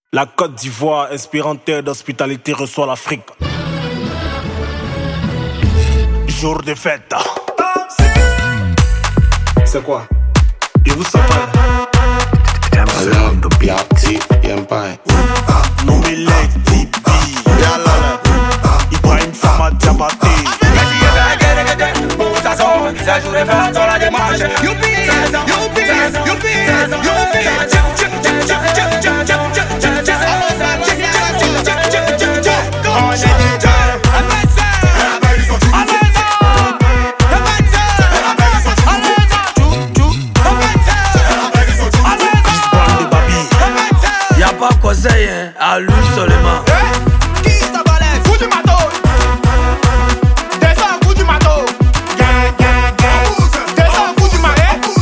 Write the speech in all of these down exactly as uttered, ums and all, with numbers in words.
La Côte d'Ivoire, inspirante terre d'hospitalité, reçoit l'Afrique. Jour de fête. C'est quoi? Et vous savez? Nomile Tibi Ibrahim Sama Diabaté. Ça joue les fêtes sur la démarche. Youpi, youpi, youpi, youpi. Y'a pas conseil, hein, à lui seulement. Qui t'a balèze? Coup du matos. Descends, coup du matos. Descends, coup du marais. Coup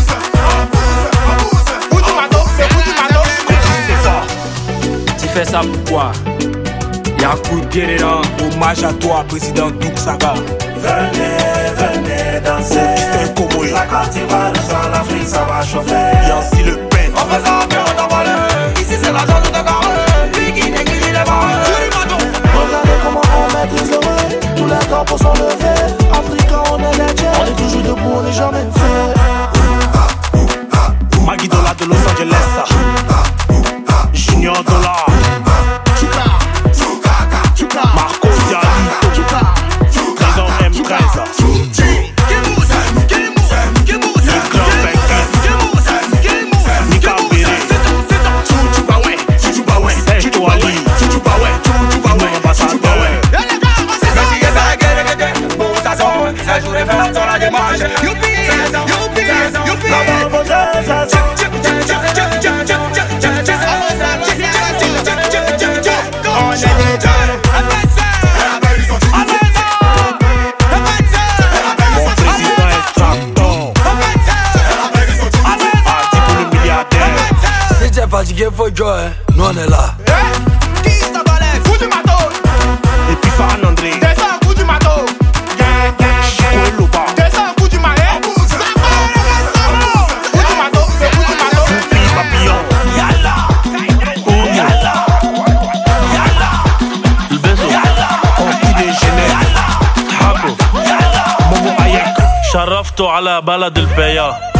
du matos, c'est coup du matos. C'est ça. Tu fais ça pourquoi? Y'a un coup de pied dedans. Hommage à toi, président Douk Saga. Venez, venez danser. Mister Komoé. La Côte d'Ivoire reçoit l'Afrique, ça va chauffer. Yancy Le Pen. On fait ça, mais on t'en vole. Ici c'est la zone de carré. Lui qui néglige les barres. Coup du matos. Regardez comment on maîtrise le vrai. Tous les temps pour s'enlever. Africains, on est les dieux. On est toujours debout, on n'est jamais fait. Maggie Dola de Los Angeles. Junior Dollar. Marco Dialito. Trésor M treize. Ça joue les fêtes sur la démarche. Youpi, youpi, youpi. Mon président extracteur. Adi pour le milliardaire. Si t'es fatigué, faut jouer, nous on est là. Qui t'a balèze? Coup du matos. Et puis Farhan André. Descends, coup du matos. Koé Loba. Descends, coup du marais. Coup du matos, c'est coup du matos. Poupi Papillon. Yalla, Yalla. yalla, Yalla. Consti de Genève. حبو Momo Hayek. شرفتوا على بلد البيا